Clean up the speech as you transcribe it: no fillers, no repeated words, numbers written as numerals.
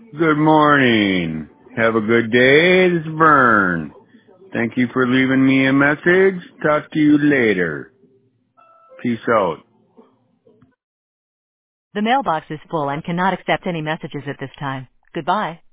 Good morning. Have a good day. This is Vern. Thank you for leaving me a message. Talk to you later. Peace out. The mailbox is full and cannot accept any messages at this time. Goodbye.